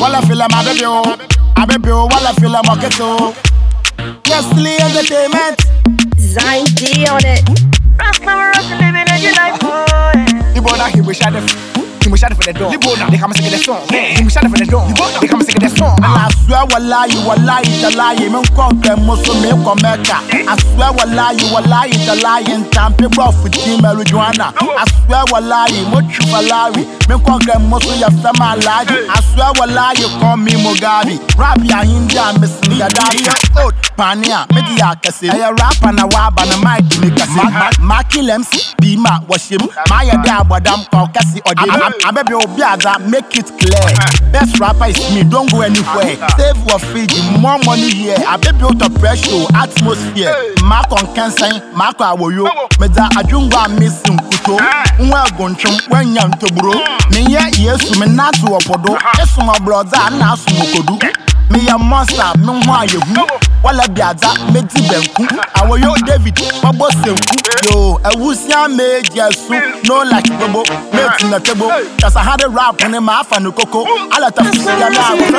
Walla feel my baby oh. I baby oh, walla feel my keto. Nestle Entertainment. Zine D on it. Living in your life, boy. You born out here, we shot it. He was shot for the door. They come and sing the song. He was shot for the door. They come and sing the song. I swear, wallahi, the lie. Men conquer Muslim, make America. I swear, wallahi, the lie. And Tampa Broth with Team Marijuana. I swear, wallahi, much valari. Men conquer Muslim, your family life. I swear, wallahi, call me Mugabe. Rap ya India, Miss Gaddafi. Pania, media, Cassie. I rap and a wab and a mic. Marky Lems, Bima, wash him. Maya Dab, Madame Cassie or I baby Obiaga, make it clear. Best rapper is me, don't go anywhere. Save your feed, more money here. I baby out of pressure, atmosphere. Mark on cancer, Mark Awoyo. Meda Ajunga missing Kuto. Well gonchum, when young to bro. Me yes, me not to a podo. Yes, my brother, now Smokodu. Me a monster, me why you wala biaza, me di benku. Awoyo David, my boss yo, I was young made yes, no like bobo, made in the table. Cause I had a rap on him, half and cocoa. I let us see a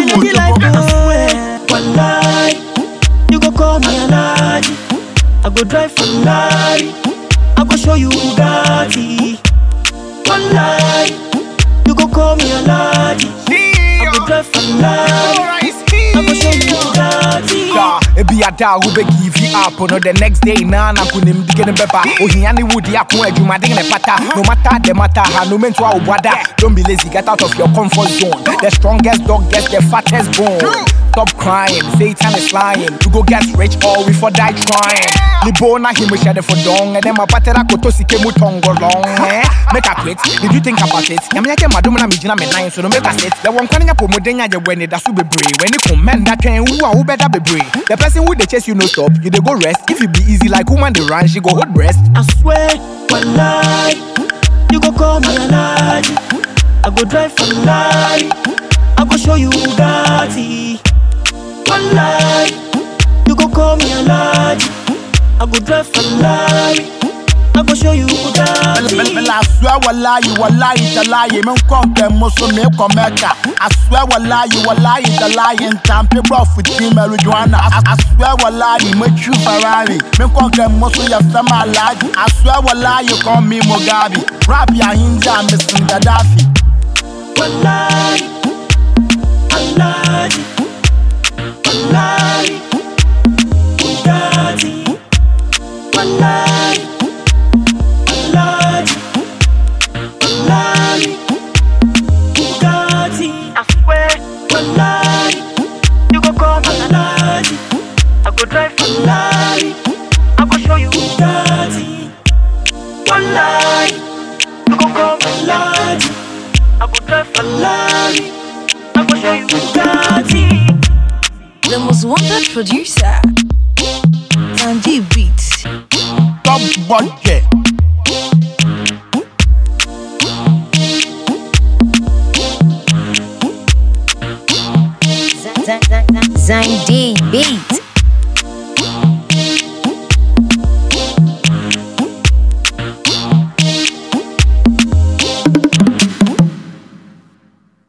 one night, you go call me a lady. I go drive for Larry. I go show you Bugatti. One night, you go call me a lady. I go drive for Larry. I go show you Bugatti. It be a dog who be give you up on the next day. Nah, I'm going to begin a pepper. Oh, he only would the apple you might in a pata. No matter the matter, no meant to our brother. Don't be lazy, get out of your comfort zone. The strongest dog gets the fattest bone. Stop crying, Satan is lying. You go get rich or we for die trying. Libona him we share for dong. And then my patera koto sike mutongo long. Make a quit, did you think about it? Yamaka madumana mijina me nine, so don't make a sit. The one calling up Modena when it does be brave. When you comment that can who better be brave. The person who they chase you no stop, you they go rest. If it be easy like woman they run, she go hold breast. I swear, one night, you go call me a lady. I go drive for Larry. I go show you Bugatti. One night, you go call me a lady. I go drive for Larry. I go show you Bugatti. I swear wallahi, the lie. Men conquer Muslim, make America. I swear wallahi, the lie. And Tampa Broth with Team Marijuana. I swear wallahi, much Ferrari. Men conquer Muslim, your family life. I swear wallahi, call me Mugabe. Rap ya India, Miss Gaddafi. Wallahi, wallahi, wallahi, Bugatti. Wallahi, wallahi, wallahi, Bugatti. I swear, Wallahi, you go call me a lady. I go drive for Larry. I go show you Bugatti. Wallahi, you go call me a lady. I go drive for Larry. I go show you Bugatti. the most wanted producer, Sandy Beats. Top budget. Zine D Beats.